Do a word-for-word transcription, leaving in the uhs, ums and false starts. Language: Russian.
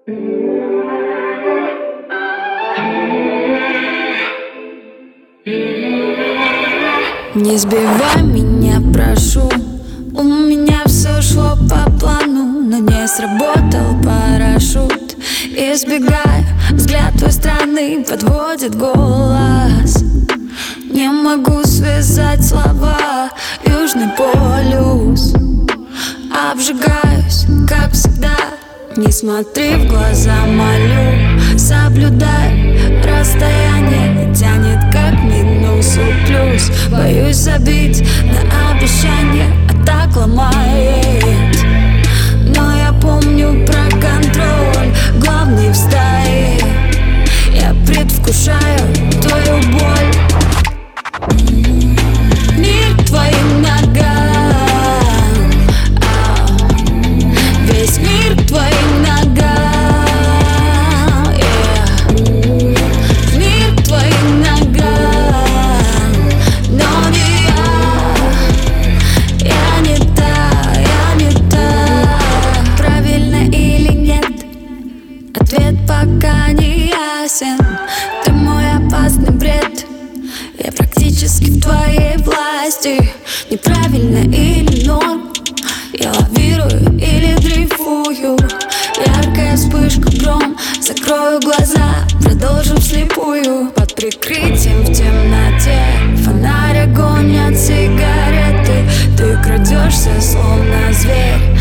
Не сбивай меня, прошу. У меня все шло по плану, но не сработал парашют. Избегая, взгляд твой странный подводит голос. Не могу связать слова. Южный полюс. Обжигаюсь, как всегда. Не смотри в глаза, молю. Соблюдай расстояние, тянет как минус и плюс. Боюсь забить на обещание, а так ломает. Но я помню про контроль, главный в стае. Я предвкушаю твою боль. Мир к твоим ногам, а, весь мир к твоим ногам, yeah. Мир к твоим ногам, но не я. Я не та, я не та. Правильно или нет? Ответ пока не ясен. Ты мой опасный бред. Я практически в твоей власти. Неправильно или норм? Я лавирую или дрейфую? Яркая вспышка, гром. Закрою глаза, продолжим вслепую. Под прикрытием в темноте фонарь, огонь от сигареты. Ты крадешься, словно зверь.